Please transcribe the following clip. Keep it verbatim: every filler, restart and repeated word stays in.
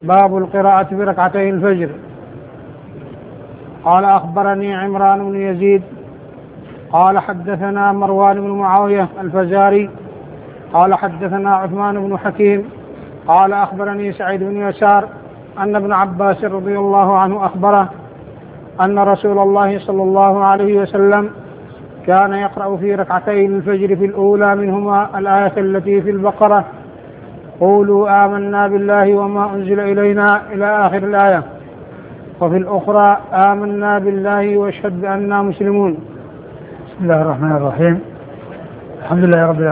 باب القراءة في ركعتي الفجر. قال أخبرني عمران بن يزيد قال حدثنا مروان بن معاوية الفزاري قال حدثنا عثمان بن حكيم قال أخبرني سعيد بن يسار أن ابن عباس رضي الله عنه أخبره أن رسول الله صلى الله عليه وسلم كان يقرأ في ركعتي الفجر في الأولى منهما الآية التي في البقرة: قولوا آمنا بالله وما أنزل إلينا إلى آخر الآية، وفي الأخرى آمنا بالله واشهد بأننا مسلمون. بسم الله الرحمن الرحيم. الحمد لله رب العالمين.